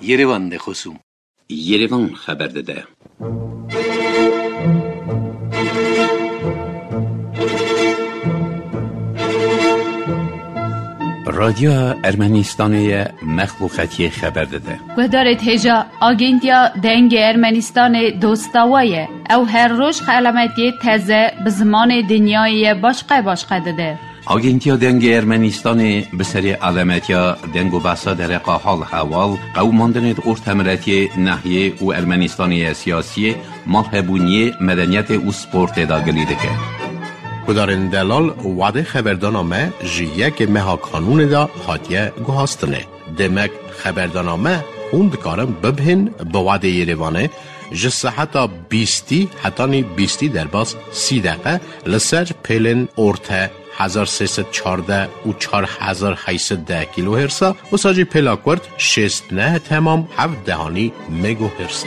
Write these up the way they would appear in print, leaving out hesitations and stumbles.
Yerevan de خصوم Yerevan خبر داده. رادیو ارمنستان مخلوقاتی خبر داده. و دارد هجا آگنتیا دنگ ارمنستان دوستاویه او هر روز علامتی تازه به زمان دنیای باشقه داده. آگنتیا دنگ ارمنستان به سری علامتیا دنگ و بحثا در حال حوال قوماندن ارتمرتی ناحیه و ارمنستان سیاسی مالهبونی مدنیت و سپورت داگلی دکه. کدارن دلال وعده خبردانامه جیه که مها قانون دا حاتیه گوهاستنه. دمک خبردانامه خوند کارم ببهن به وعده یریوانه جسه حتی 20 در باز 30 دقیقه لسر پیلن ارته 1314 و 4810 کیلو هرسا و ساجی پیلاکورد 69 تمام 7 دهانی مگو هرسا.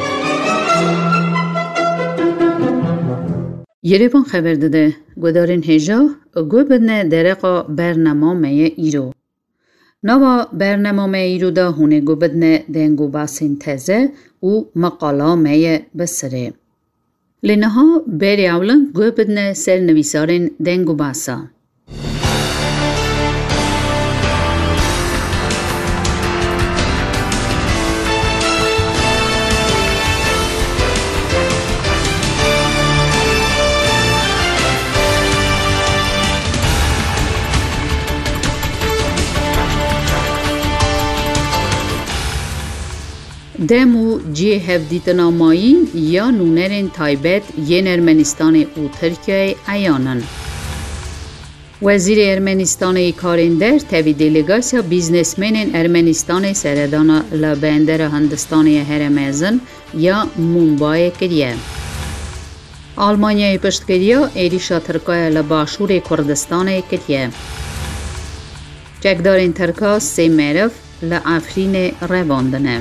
یریوان خبر داده گودارین هجا گو بدنه درقا برنامه ایرو. نوا برنامه ایرو دا هونه گو بدنه دنگو باسین تزه و مقالامه بسره. لنها بری اولن گو بدنه سر نویسارین دنگو باسا. دمو جی هفدیتنا ماین یا نونرین تایبت ین ارمنستان و ترکیه ایانن. وزیر ارمنستان کارندر تاوی دلیگاسیا بیزنسمنین ارمنستان سردانا لبندر هندستان هرمزن یا مومبای کریه. آلمانیای پشتگیریا ایریشا ترکای لباشور کردستان کریه. جگدارین ترکا سی مرف لعفرین رواندنه.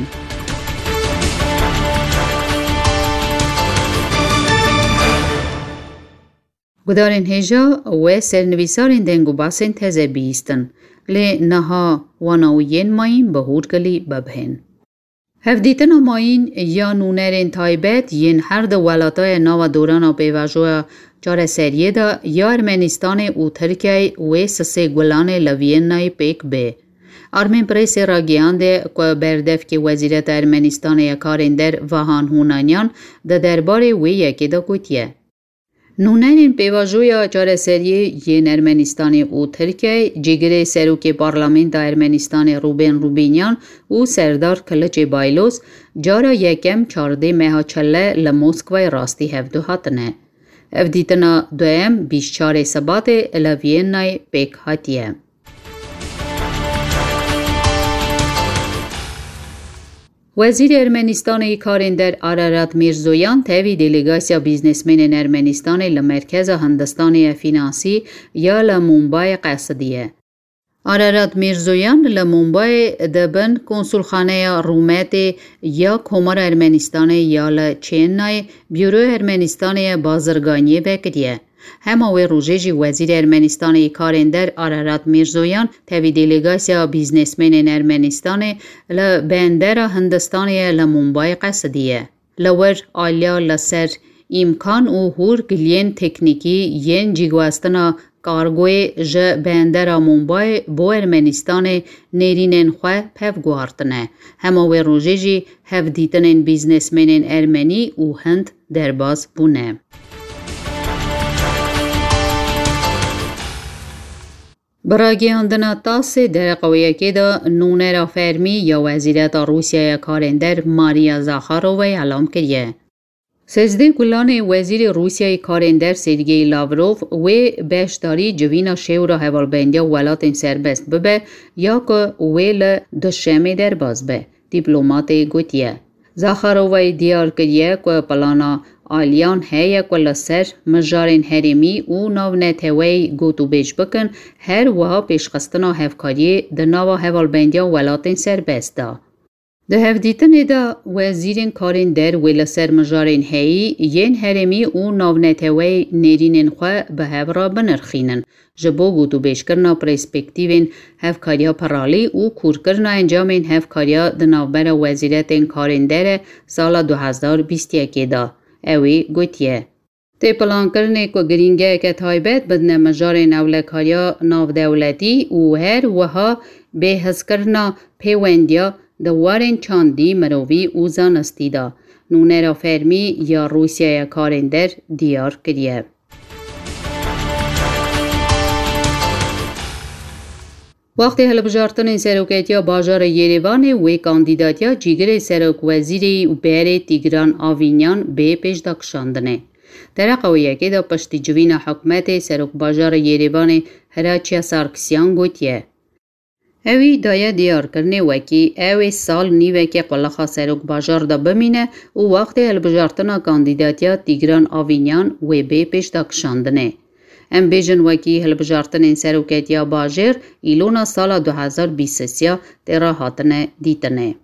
گدارین هجا و سرنویسارین دنگو باسین تزه بیستن لی نها واناوین ماین بهور گلی ببهن. هفدیتنا ماین یا نونرین تایبت ین هر دو ولاتای ناو دورانا بیواجوه جار سریه دا یا ارمنستان و ترکیه و سسه گلان لوین نای پیک به. آرمین پریس را گیانده که بردف که وزیرت ارمنستان یا کارندر وحان هونانیان دا درباره وی یکی دا گوتیه. نونرین پیواجویا جار سریه ین ارمنستان و ترکیه جگره سروک پارلمنت ارمنستان روبن روبینیان و سردار کلچ بایلوس جارا یکم 14 ماه چله لموسکوی راستی هفدو هاتنه. افدیتنا دویم 24 سبات لوین نای پیک هاتیه. وزیر ارمنستان کارندر آرارات میرزویان تاوی دلیگاسیا بیزنسمن ارمنستان لمرکز هندستان فینانسی یا لمومبای قصدیه. آرارات میرزویان لمومبای دبن کنسولخانه رومت یا کمر ارمنستان یا لچینای بیورو ارمنستان بازرگانی بکریه. همه و روژه وزیر ارمنستان کارندر آرارات میرزویان تاوی دلیگاسیا بیزنسمن ارمنستان لبندر هندستان لمومبای قصدیه. لور آلیا لسر امکان و هور گلین تکنیکی ین جیگواستنا کارگوی ج بندر مومبای بو ارمنستان نیرینن خواه پف گوارتنه. همه و روژه هفدیتنین بیزنسمن ارمنی و هند درباز بونه. براگیاندنا تاس در قویه که دا نونرا فرمی یا وزیرت روسیه کارندر ماریا زاخارووی اعلام کریه. 13 گلان وزیر روسیه کارندر سرگئی لاوروف و بشداری جوینا شیورا حوالبندیا ولاتن سربست ببه یا که ویل دوشمه در باز به دیپلومات گوتیه. زاخارووی دیار کریه که پلانا آلیان هیا کل سر مجارین هرمی و ناو نتوی گوتو بیش بکن هر وها پیشخستنا هفکاری ده ناو حوالبندیا ولاتن سر بستا. ده هفدیتن دا وزیرین کارین در ویل سرمجارین هی ین هرمی او ناونتوی نیرینن خواه به هفرا بنرخینن جبو گوتو بیشکرنا پرسپکتیوین هفکاریا پرالی او کورکرنا انجامین هفکاریا دنابر وزیرتین کارین در سال 2021 دا اوی گوتیه. تی پلان کرنے کو گرینگه که تایبت بدن مجارین اولکاریا ناو دولتی او هر وها به حس کرنا پیوندیا دوارین چاندی مروی او زانستی دا نونه را فرمی یا روسیه کارندر دیار کریه. وقتی هلبجارتن سروکتیا باجار یریوان و کاندیداتیا جیگر سروک وزیری و بیر تیگران آوینیان به پیش دکشاندنه. در قویه که دا پشتی جوین حکمت سروک باجار یریوان هراچیا سارکسیان گوتیه. اوی دایه دیار کرنه وکی اوی سال نیوه که قلقا سروک باجار دا بمینه و وقتی هلبجارتنا کاندیداتیا تیگران آوینیان و به پیش دکشاندنه. ام بیجن وکی هلبجارتن این سروکتیا باجر ایلونا سال 2023 تیرا هاتنه دیتنه.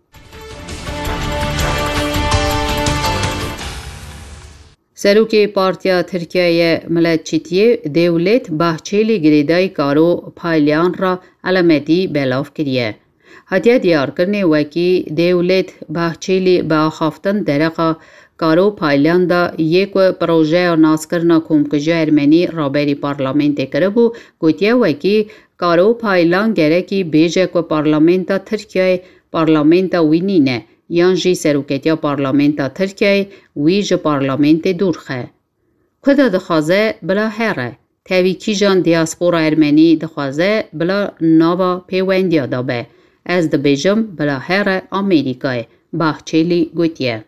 سروکی پارتیا ترکیه ملتچیتیه دولت بحچیلی گریدای کارو پایلیان را علامتی بلاف کریه. حتیه دیار کرنه وکی دولت بحچیلی با خافتن درقا کارو پایلیان دا یک پروژه ناس کرنا کمکجا ارمنی رابری پارلمنت کربو گوتیه وکی کارو پایلیان گره کی بیجه که پارلمنت ترکیه پارلمنت وینینه یانجی سروکتیا پارلمنت ترکیه ویج پارلمنت دورخه. کدا دخوازه بلا هره. تاوی کی جان دیاسپورا ارمنی دخوازه بلا ناوا پیوندیا دابه. از دبیجم بلا هره آمریکای. باخچیلی گوتیه.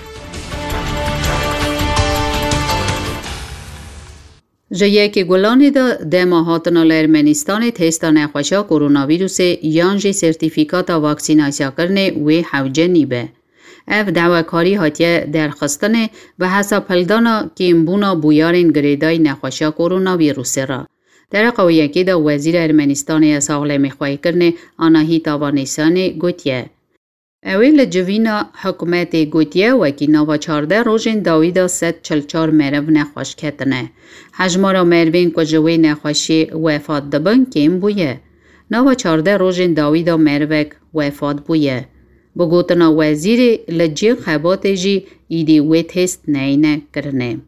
جایی که گلانی دا دماهاتنا لارمنستان تستا نخوشا کرونا ویروس یانجی سرتیفیکاتا واکسیناسیا کرنه و حوجه نیبه. اف دعوکاری هاتیه درخستنه به حساب پلدانا کیمبونا بویارین گریدای نخوشا کرونا ویروس را. در قویه که دا وزیر ارمنستان ساغل خواهی کرنه آناهی تاوانیسان گوتیه. اویل جوینا حکومت گوتیه وکی نوا 14 روزین داویدا 144 مرو نخوش کتنه. حجمارا مروین که جوی نخوشی وفات دبن کم بویه. نوا 14 روزین داویدا مروک وفات بویه. بگوتنا وزیر لجی خبات جی ایدی وی تست نینه کرنه.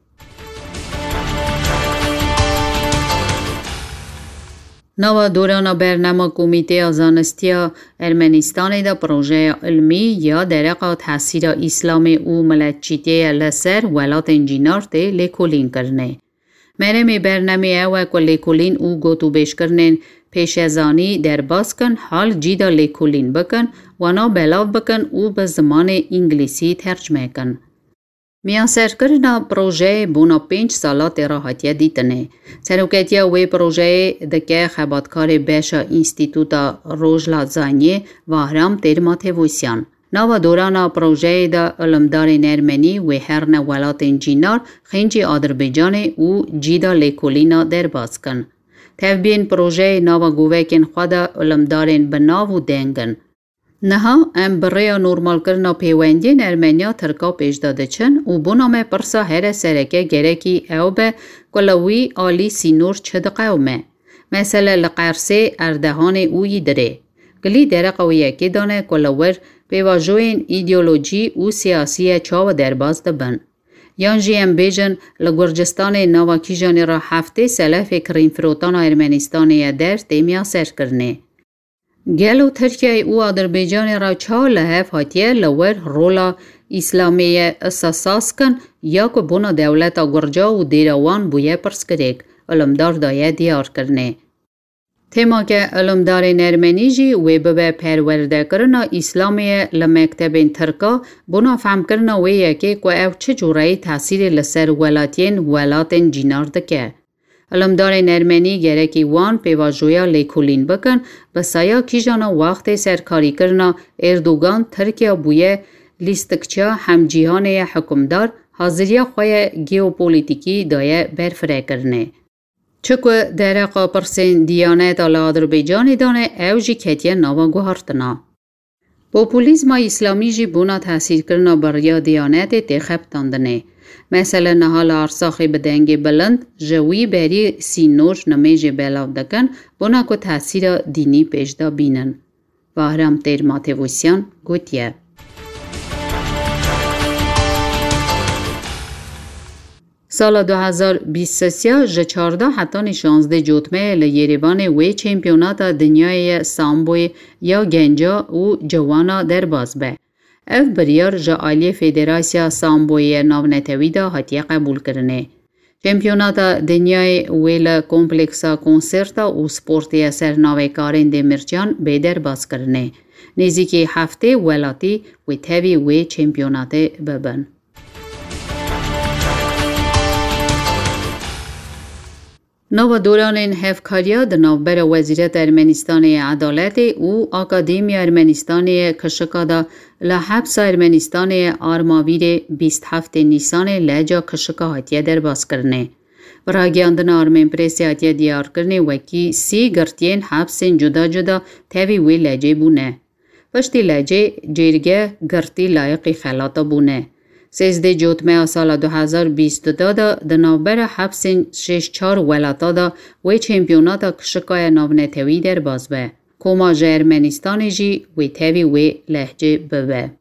نوا دوران برنامه کمیته زانستیا ارمنستان دا پروژه علمی یا درقا تحصیل اسلام او ملتچیته لسر ولات انجینار ته لیکولین کرنه. مرمی برنامه او که لیکولین او گوتو بیش کرنن پیش ازانی در باز کن حال جیدا لیکولین بکن و نا بلاو بکن او به زمان انگلیسی ترجمه کن. میان سرکرنا پروژه بونا 5 سالات راحتیه دیتنه. سروکتیا وی پروژه دکه خباتکار بیشا انستیتوتا روژلا زانیه و هرام تیرمات ویسیان. نوا دورانا پروژه دا علمدار ارمنی و هرن ولات انجینار خینجی آذربایجان او جیدا لیکولینا در باز کن. تفبین پروژه نوا گووکن خدا علمدارین بناو و دنگن. نها ام برای نورمال کرنا پیوندین ارمنیا ترکا پیش داده چن و بونامه پرسا هر سرکه گرکی او به کلوی آلی سینور چد قومه. مثلا لقرسه اردهان اوی دره. گلی در قویه که دانه کلوور پیواجوین ایدئولوژی و سیاسی چاو درباز دبن. یانجی ام بیجن لگرجستان نواکیجان را هفته سلف کریم فروتان ارمنستان در تیمیا سر کرنه. گلو ترکیه او آذربایجان را چا لحف هاتیه لور رولا اسلامی اساساس کن یا که بنا دولت گرجا و دیروان بویه پرس کرک علمدار دایه دیار کرنه. تیما که علمدار ارمنی جی و به پرورده کرنا اسلامی لمکتبین ترکا بنا فهم کرنا و یکی که او چه جورایی تاثیر لسر ولاتین جینار دکه. علمدار ارمنی گرکی وان پیواجویا لیکولین بکن بسایا کیجانا وقت سرکاری کرنا اردوگان ترکیه بویه لیستکچا همجیهان حکمدار حاضریا خواه گیوپولیتیکی دایه برفره کرنه. چکو درقا پرسین دیانت آل آذربایجانی دانه او جی کتیه نوا گوهارتنا. پوپولیزم اسلامی جی بونا تاثیر کرنا بریا دیانت تخب تاندنه. مثلا نهال ارساخی بدنگ بلند جوی بری سینوش نمیج بلاو دکن بونا کو تاثیر دینی پیشدا بینن. وهرام تیر ماتوسیان گوتیه. سال 2023 ج 14 حتی 16 جوتمه لیریوان وی چمپیونات دنیای سامبوی یا گنجا و جوانا در باز به. اف بریار جالی فدراسیا سامبوی ناونتوی دا حتی قبول کرنه. چمپیونات دنیای ویل کمپلکسا کنسرتا و سپورتی سرناوی کارین دی مرچان به در باز کرنه. نزدیکی هفته ولاتی و تاوی وی چمپیونات ببن. نو دوران هفکاریا د نوبر وزارت ارمنستان عدالت او اکادمی ارمنستان کشکادا لحبس ارمنستان آرماویر 27 نیسان لجا کشکا هاتیه در باز کرنه. و راگیاندن آرمن پریسی هاتیه دیار کرنه وکی 30 گرتین حبسین جدا جدا تاوی وی لجه بونه. پشتی لجه جرگه گرتی لایقی خلاطا بونه. 13 جوتمه سال 2022 د نوبر حبس 6-4 ولاتا دا و چمپیونات کشکای ناونتوی در باز به. کوما ارمنستان جی و تاوی و لهجه ببه.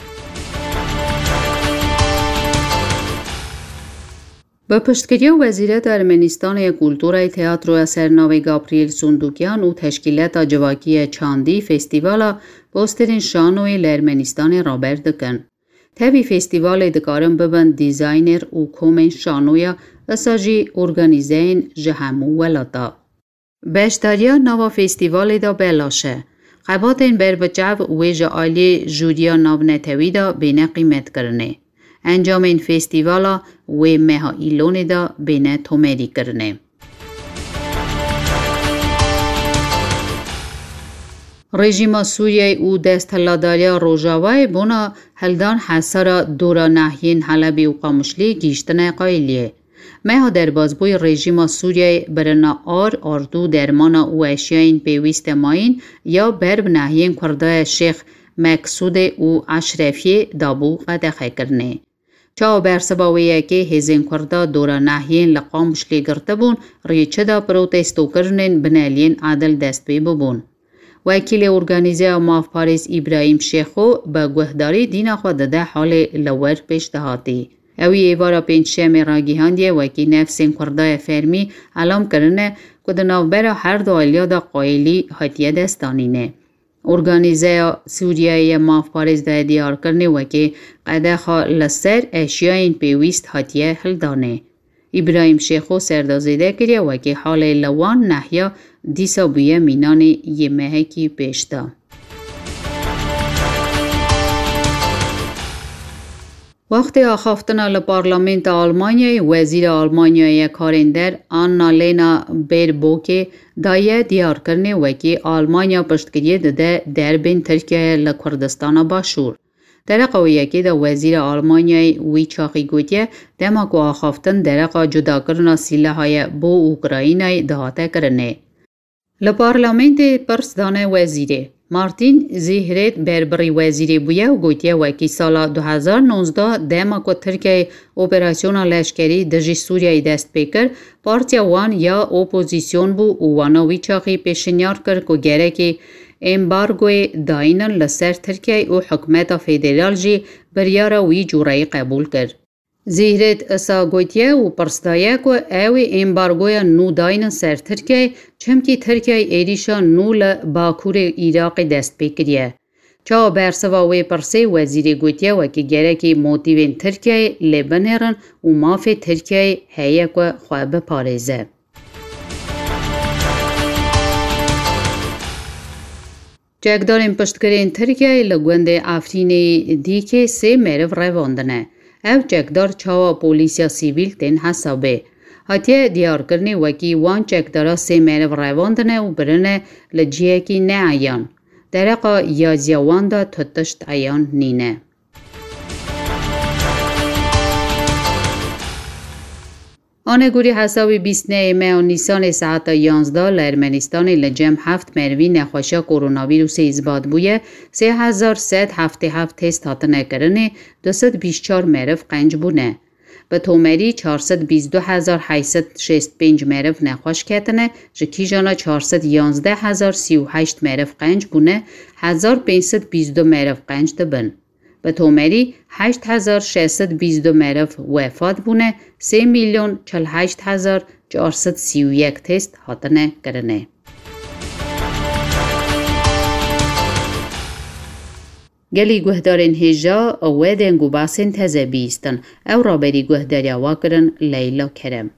با پشتگیری وزارت ارمنستان کلتور تئاتر و اثرنامه گابریل سوندوکیان و تشکیلات جواکی چاندی فستیوالا پوسترین شانوی لارمنستان رابرت دکن. تاوی فستیوال دکارم ببند دیزاینر و کومن شانویا اساجی ارگانیزین جهمو ولاتا. بیشتریا نوا فستیوال دا بلاشه. قباتین بر بچاو و جعالی جوریا ناونتوی دا بینه قیمت کرنه. انجام این فستیوالا و مها ایلون دا بینه تومری کرنه. رژیم سوریه او دستهلاداریا روژاوای بونا هلدان حسارا دورا نحیین حلبی و قامشلی گیشتن قایلیه. مها در بازبوی رژیم سوریه برنا اردو درمانا و اشیاین پیویست ماین یا برب نحیین کرده شیخ مقصود او اشرفی دابو قدخه کرنه. چا برسباویه که هزین کرده دورا نحیین لقامشلی گرته بون ریچه دا پروتستو کرنن بنالین عدل دست بی ببون. وکیل ارگانیزه ماف پاریس ابراهیم شیخو با گوهداری دینا خود ده حال لور پیش دهاتی. اوی ایوارا پینچه راگیهاندیه وکی نفسین کرده فرمی علام کرنه که ده نوبر هر دو آلیا دا قایلی حتیه دستانینه. ارگانیزه سوریه ماف پاریس ده دیار کرنه وکی قده خواه لسر اشیاین پیویست حتیه حل دانه. ابراهیم شیخو سردازیده کریه وکی حال لوان نحیا دیسا بویه مینان یه مهکی پیشتا. وقتی آخافتنا لپارلمنت آلمانیای وزیر آلمانیای کارندر آنالینا بیربوک دایه دیار کرنه وکی آلمانیا پشتگیری ده دربین ترکیه لکردستان باشور. درقا یکی دا وزیر آلمانیای وی چاقی گوتیه دماغو آخافتن درقا جدا کرنا سلاحای بو اوکراینای دهاته کرنه. لپارلمنت پرسدان وزیره مارتین زیهرت بربری وزیری بویه و گوتیه وکی سال 2019 دماغو ترکیه اپراسیون لشکری دجی سوریای دست پیکر پارتیا وان یا اپوزیسیون بو وانا وی چاقی پیشنیار کر که گره که امبارگوی داینن لسر ترکیه و حکمت فدرال جی بریارا وی جورای قبول کرد. زیهرت اسا گوتیه و پرستایه که اوی امبارگوی نو داینن سر ترکیه چمکی ترکیه ایریشا نو لباکور ایراق دست بکریه. چا برسواوی پرسی وزیر گوتیه وکی گره که موتیوین ترکیه لبنرن و ماف ترکیه هیه که خواب پارزه. جگدارین پشتگرین ترکیه لگوند افرینی دی که 3 مرو رواندنه. او جگدار چاوا پولیسیا سیویل تین حسابه. حتیه دیار کرنی وکی وان جگدارا 3 مرو رواندنه و برنه لجیه کی نه ایان. درقا یازیوان دا تتشت ایان نینه. آنگوری حسابی 29 می و نیسان ساعت 11 لارمنستان لجم 7 مروی نخوشا کرونا ویروس اثبات بویه 3177 تست هاتنه کرنه 224 مرف قنج بونه. به تومری 422865 مرف نخوش کتنه جکی جانا 411038 مرف قنج بونه 1522 مرف قنج دبن. به تومری 8622 مرف وفات بونه 3,048,431 تست هاتنه کرنه. گلی گهدارین هجا و دنگو باسن تزه بیستن او را بری گهداری واکرن لیلا کرم.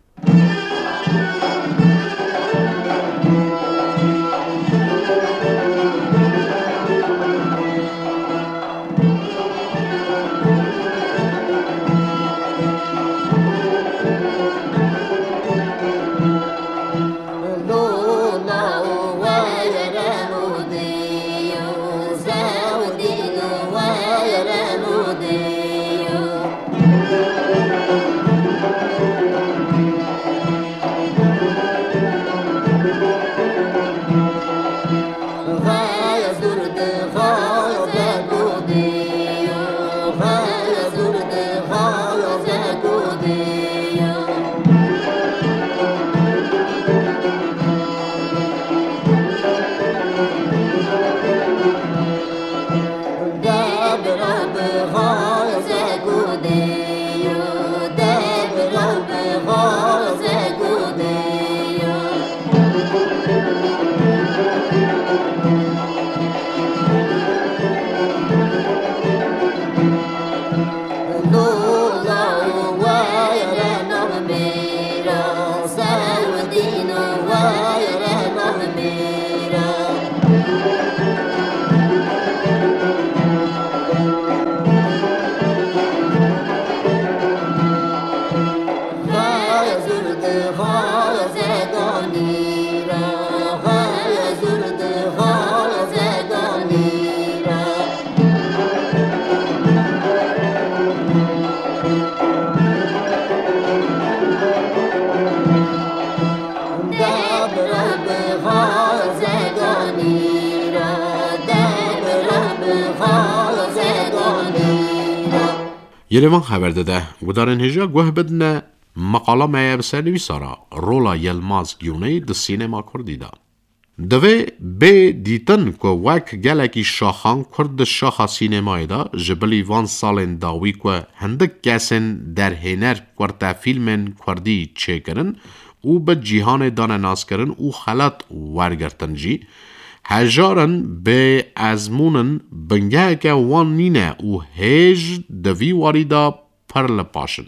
یلوان خبر داده و در این هجا گوه بدنه مقاله مایه بسر سارا رولا یلماز گیونه ده سینما کردی دا. دوی به دیتن که وک گلکی شاخان کرد شاخا سینمای دا جبلی وان سالن داوی که هندک کسین در هنر کرده فیلمن کردی چه کرن او به جیهان دانه ناز کرن او خلط ورگرتن جی هجارن به ازمونن بنگه که وان نینه او هج دوی واریدا پرل پاشن.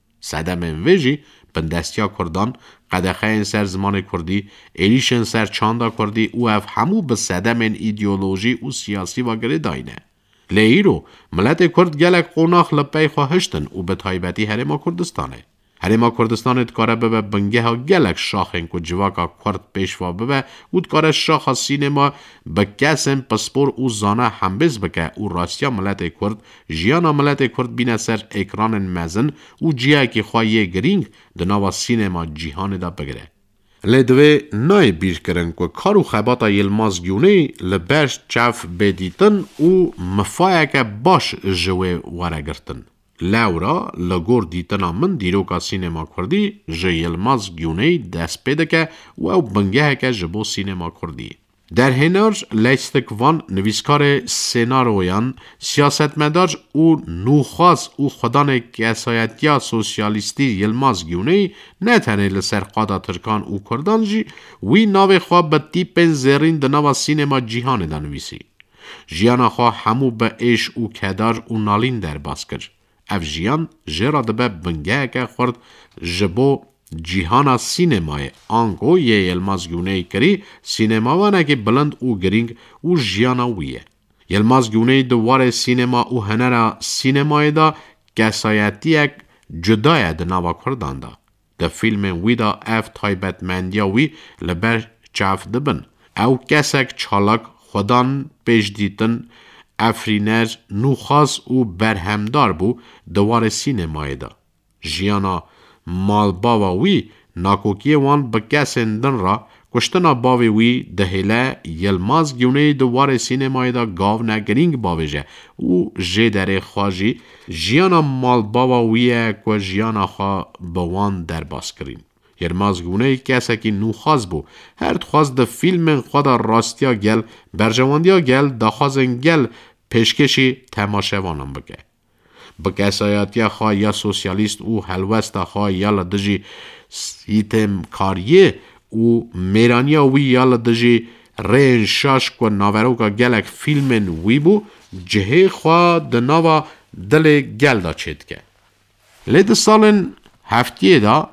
سدم ویجی بندستیا کردان قدخه این سر زمان کردی ایلیشن سر چاندا کردی او اف همو به سدم این ایدئولوژی و سیاسی و گره داینه. لیرو ملت کرد گلک قوناخ لپی خواهشتن او به تایبتی هرما کردستانه. هرما کردستان ادکاره ببه بنگه ها گلک شاخن که جواکا کرد پیشوا ببه او ادکاره شاخ سینما بکسن پسپور او زانه همبز بکه او راستیا ملت کرد جیانا ملت کرد بینه سر اکران مزن او جیه که خواهی گرینگ دناوا سینما جیهان دا بگره. لدوه نای بیر کرن که کارو خباتا یلماز گیونه لبرش چف بدیتن او مفایه که باش جوه وارگرتن. لورا لگور دیتنا من دیروکا سینما کردی جه یلماز گیونه دست پیده که و او بنگه که جبو سینما کردی. در هنر لیستکوان نویسکار سینارویان سیاستمدار او نوخواز او خدان کسایتیا سوسیالیستی یلماز گیونه نه تنه لسر قادا ترکان او کردان جی وی ناو خواه به تیپن زرین دناوا سینما جیهان دانویسی. جیانا خواه همو به ایش او کدار او نالین در باز کرد. اف جیان جرا دبه بنگه که خورد جبو جیهانا سینمای آنگو یه یلماز گونه کری سینماوانه که بلند او گرینگ او جیانا ویه. یلماز گونه دواره سینما او هنره سینمای دا کسایتی اک جدای دناوا کردان دا. ده فیلم وی دا اف تایبت مندیا وی لبر چاف دبن. او کسک چالک خودان پیش دیتن افرینر نوخاز او برهمدار بو دوار سینمای دا. جیانا مالباوا وی ناکوکی وان بکسن دن را کشتنا باوی وی دهیله یلماز گیونه دوار سینمای دا گاو نگرینگ باویجه او جدر خواجی جیانا مالباوا ویه که جیانا خواه بوان در باس کرین. یلماز گیونه کسی که نو خواست بو هر خواست ده فیلم خود راستیا گل برجواندیا گل دا خوازن گل پیشکشی تماشوانم بگه. بکسایاتی خواه یا سوسیالیست او حلوست خواه یا لدجی سیتم کاریه او میرانیا وی یا لدجی رین شاش کو ناوروکا گلک فیلمن وی بو جهه خواه دناوا دل گل دا چید که. لید سالن هفتیه دا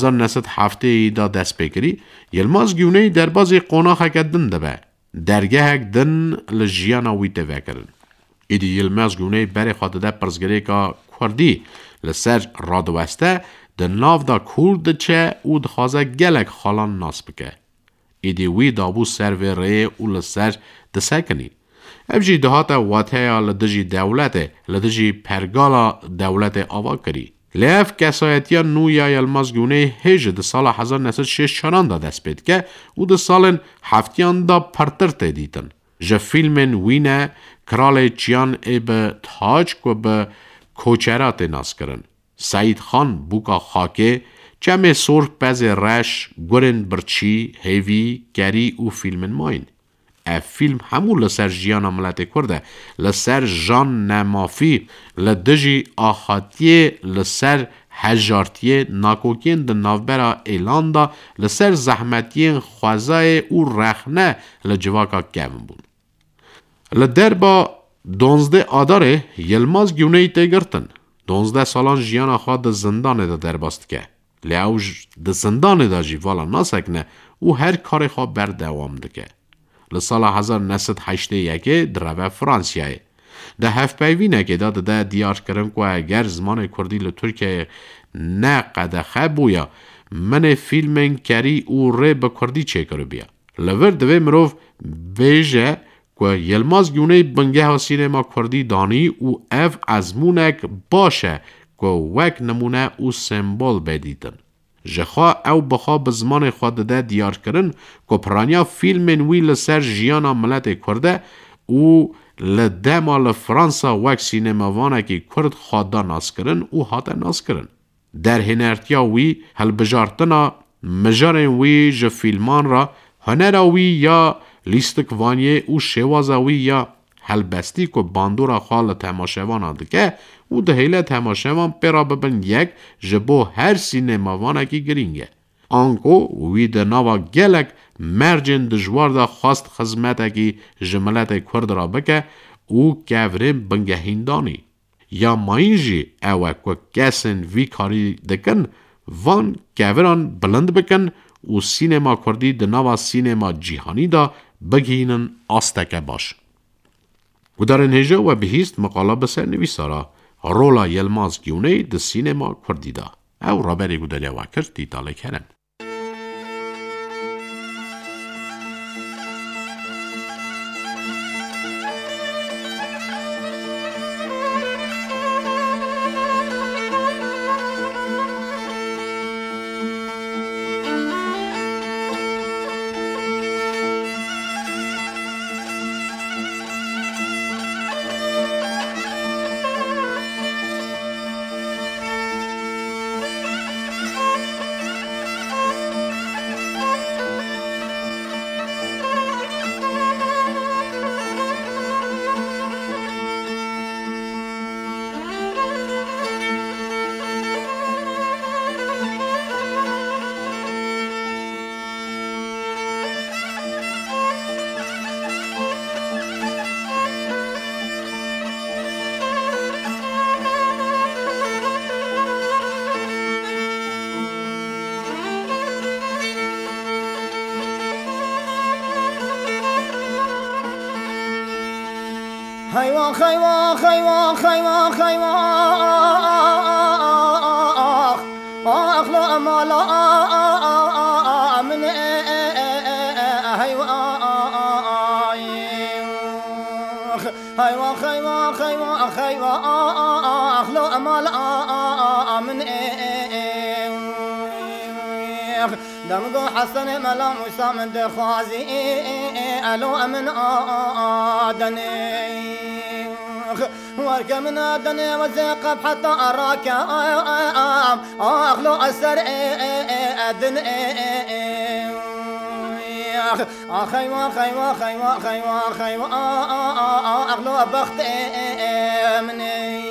1907 دا دست بکری یلماز گیونه در بازی قوناخه که دن دبه درگه دن لجیانا وی تفکرن. ایدی یلماز گونه بری خواهد ده پرزگری که کردی لسر رادوسته ده ناو دا کرد چه او دخوازه گلک خالان ناس بکه. ایدی وی دابو سر و ره او لسر ده سکنی. افجی دهات واته لدجی دولته لدجی پرگالا دولت آوا کری. لیف کسایتیا نو یا یلماز گونه هیج ده سال 1906 چنان دا دست بید که او ده سال هفتیان دا پرتر تدیتن. جه فیلمن وینه کرال چیان ای به تاج کو به کوچرات ناس کرن. سعید خان بوکا خاکه چمه سرخ پز رش گرن برچی هیوی گری او فیلمن ماین. اف فیلم همو لسر جیانا ملت کرده لسر جان نمافی لدجی آخاتیه لسر هجارتیه ناکوکین ده نافبرا ایلان دا لسر زحمتیه خوازای او رخنه لجواکا کمن بون. لدر با 12 آداره یلماز گیونه تگرتن. 12 سالان جیانا خواه ده زندان ده در باست که. لیاوش ده زندان ده جیوالا ناسکنه او هر کار خواه بر دوام ده که. لسال 1981 دروه فرانسیه. ده هفت پیوینه که داده ده دیار کرن که اگر زمان کردی لترکیه نه قدخه بویا من فیلمن کری او ره به کردی چه کرو بیا. لور دوه مروف بیجه که یلماز گونه بنگه ها سینما کردی دانی او اف ازمونک باشه که وک نمونه او سمبول بدیدن. جخوا او بخوا بزمان خود ده دیار کرن که پرانیا فیلمن وی لسر جیانا ملت کرده او لدما لفرانسا وک سینماوانه که کرد خوادا ناس کرن او هاته ناس کرن. در هنرتیا وی هل بجارتنا مجارن وی جه فیلمان را هنرا وی یا لیستکوانیه او شوازاوی یا هلبستی که باندورا خال تماشوان آده که او ده هیله تماشوان پیرا ببن یک جبو هر سینماوانه که گرینگه. آنکو وی ده ناوا گلک مرجن دجوار ده خواست خزمته که جملت کرد را بکه او گوریم بنگهیندانی. یا ماینجی اوه که کسن وی کاری دکن وان گوران بلند بکن و سینما کردی ده ناوا سینما جیهانی دا بگینن آستکه باش. و در انهجه و بهیست مقاله بسر نویسارا رولا یلماز گیونه ده سینما کردی دا. او رابری گودلی وکر دیتاله کرن. خیوا خیوا خیوا خیوا خیوا اخلا مالا من خیوا خیوا خیوا خیوا خیوا اخلا مالا من دمگو حسن ملا موسى من دخوازي ألو أمن آدني ورك من آدني وزيقب حتى أراك أخلو أسر أدن أخي وخي وخي وخي وخي أخلو بخت مني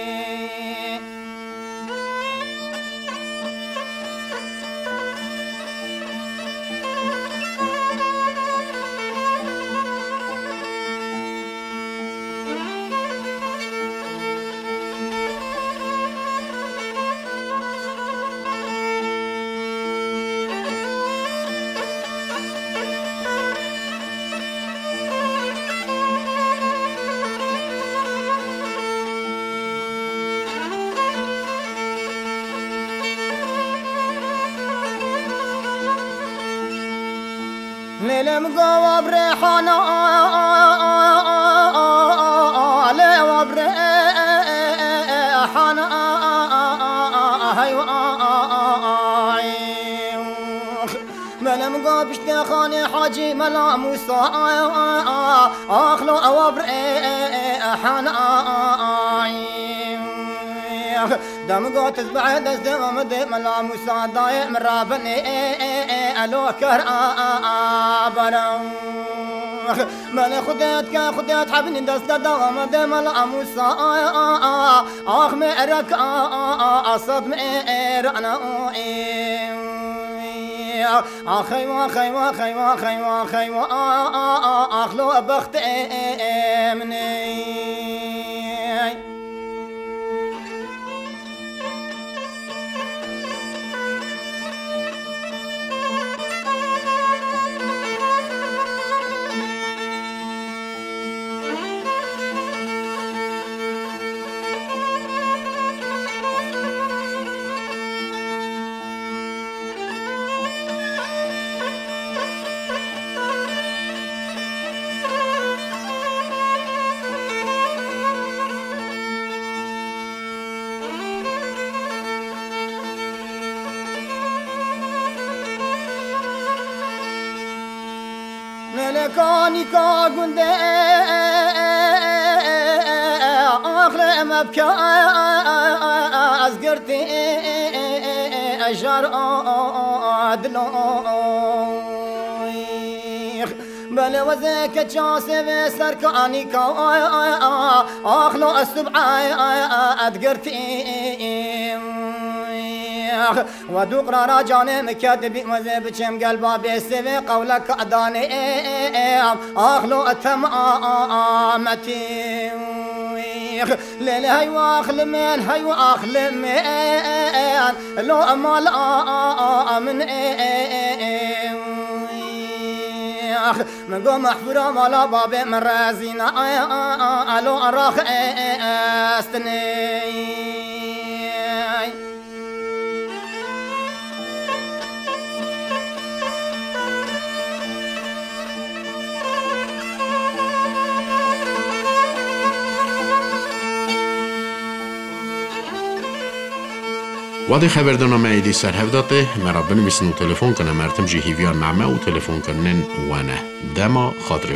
ليلم قوا بريحانا ليوا بريحانا ملم قوا بشتخاني حاجي ملا موسى أخلو أوا بريحانا دمقو تسبع دست ومدي ملا موسى ضايع من رابني ألو كر برم مالي خديت حبني دست ومدي ملا موسى آخ مئرك أصد مئرنا أخي وخي وخي وخي وخي أخلو بخت مني ملكاني كاغنده آخر مبكى أزقرتي أجار أدلويخ بل وزيك جاسي سركاني كا أخلو السبعة أدقرتي ودوق راجاني مكاتبي وزي بشم قلبا بيسوي قولك أداني أخلو أتمامتي ليل هاي واخلمين هاي واخلمين لو أمال من من قوم محفورة مالا بابي من رازينا لو أراخ استني وادي خبردنامه ایدی سرهفداته مرابن میسنو تلفن کنه مرتم جی هیویان نعمه و تلفن کنن وانه دما خاطره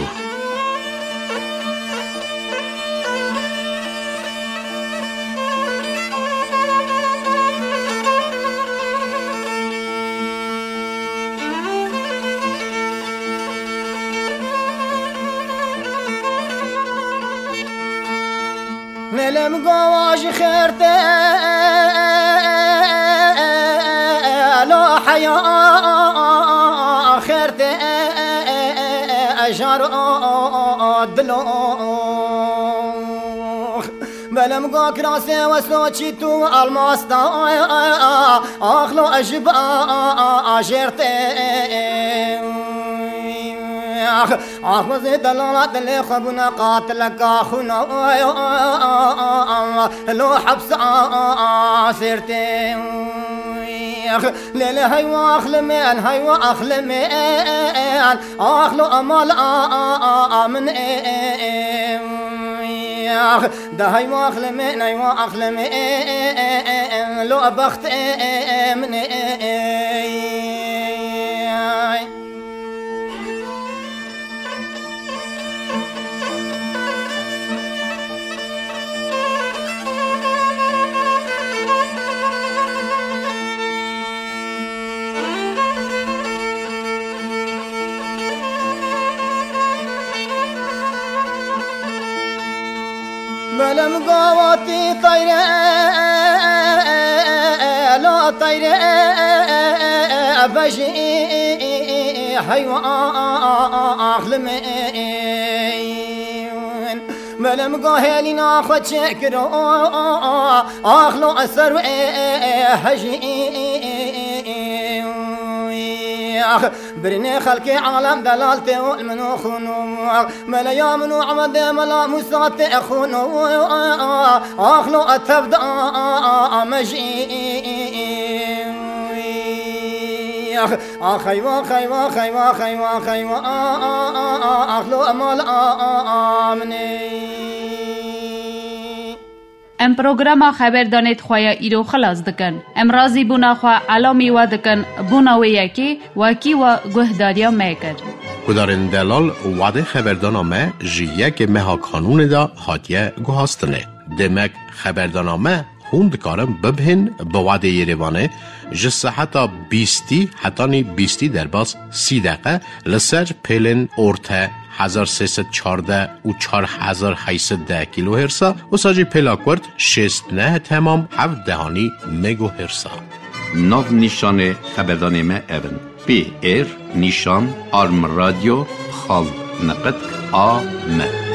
ملم قواج خيرته لو حياة خيرته أجار دلوخ بلم قاك راسي وسوچي تو الماستا أخلو أجب أجرته أخذ دلالات اللي خبنا قاتلك أخونا لو حبس سيرتي ليلة هاي واخلمين هاي واخلمين أخلو أمال من ده هاي واخلمين هاي واخلمين لو بخت من بلم قواتي طيرة لا طيرة بجي حيوان أخلمين بلم قاهلي ناخد شكر أخلو أسر حجي برني خلقي عالم دلالتي والمنو خنو ملا يا منو عمد ملا مساتي خنو أخلو أتبدا مجي خيوا خيوا خيوا خيوا خيوا أخلو أمال آمني ام پروگراما خبر دانید خواه ایرو خلاص دکن. ام رازی بونا خواه علامی و دکن بونا و یکی وکی و گهداریا میکر. کدارن دلال وعده خبردانامه جیه که مها قانون دا هاتیه گوهاستنه. دمک خبردانامه خوند کارم ببهن به وعده یریوانه جسه حتی 20 حتی 20 در باز 30 دقیقه لسر پیلن ارته 1314 و 4810 کیلوهرتز و ساجی پلاکورد 69 تمام 7 دهانی مگاهرتز. ناو نیشان خبردانامه اون پی ایر نیشان آرم رادیو خال نقط آ م